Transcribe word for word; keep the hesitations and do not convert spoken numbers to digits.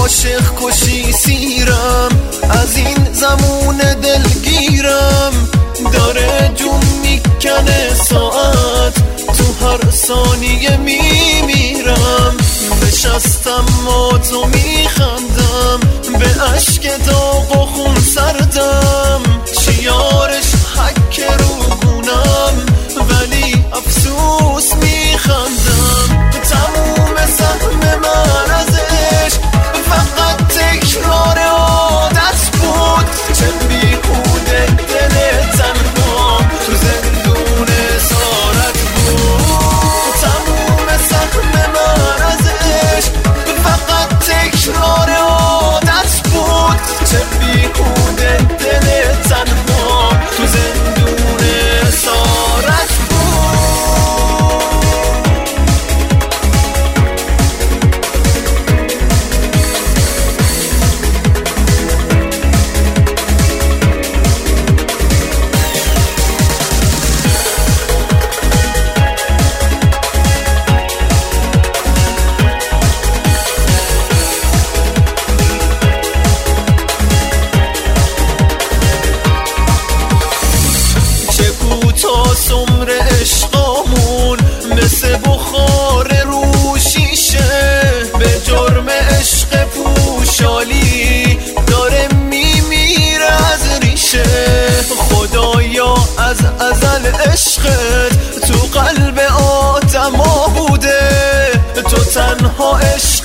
عاشق کشی سیرم، از این زمون دلگیرم داره جون میکنه ساعت، تو هر ثانیه میمیرم. نشستم ما تو میخندم، به عشق داغ و خون سردم، شیارش حک رو گونم ولی افسوس میخندم. تموم سهم من ازش فقط تکرار عادت بود، چه بیهوده دل تنها تو زندون اسارت بود. تموم سهم من ازش فقط تکرار عادت بود، چه بیهوده دل تنها تو زندون اسارت بود. سمر عشقامون مثل بخار رو شیشه، به جرم عشق پوشالی داره میمیره از ریشه. خدایا از ازل عشقت تو قلب آدما بوده، تو تنها عشق